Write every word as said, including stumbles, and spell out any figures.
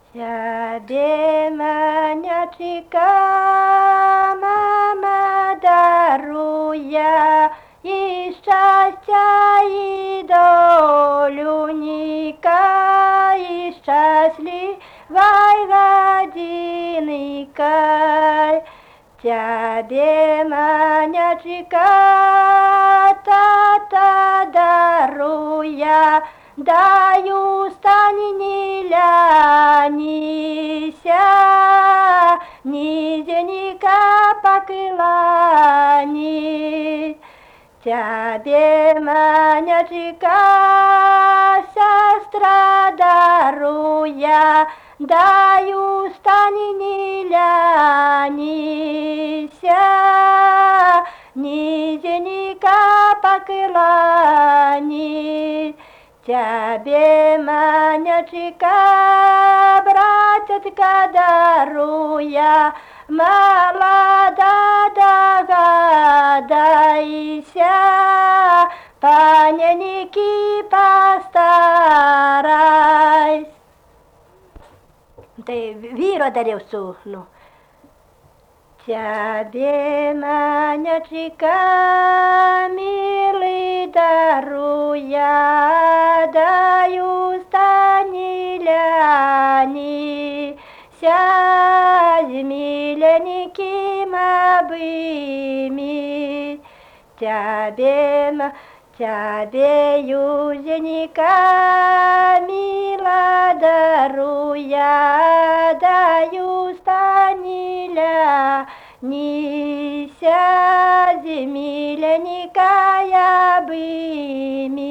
Тебе, манячика, мама даруя, и счастья, и долюника, и счастливой годинкой. Тебе, манячика, тата даруя, даю стань не лянися, ни денега поклонись. Тебе, манячика, сестра даруя, даю стань не лянися, ни денега поклонись. Тебе, манячика, братятка даруя, молода догадайся, паненьки постарайся. Ты віро дарив сухну. Тебе, манячика, милый даруя, даю стань лянися, миленьким обыми. Тебе, тебе, юзенька, мила даруя, даю стань лянися, миленькая обыми.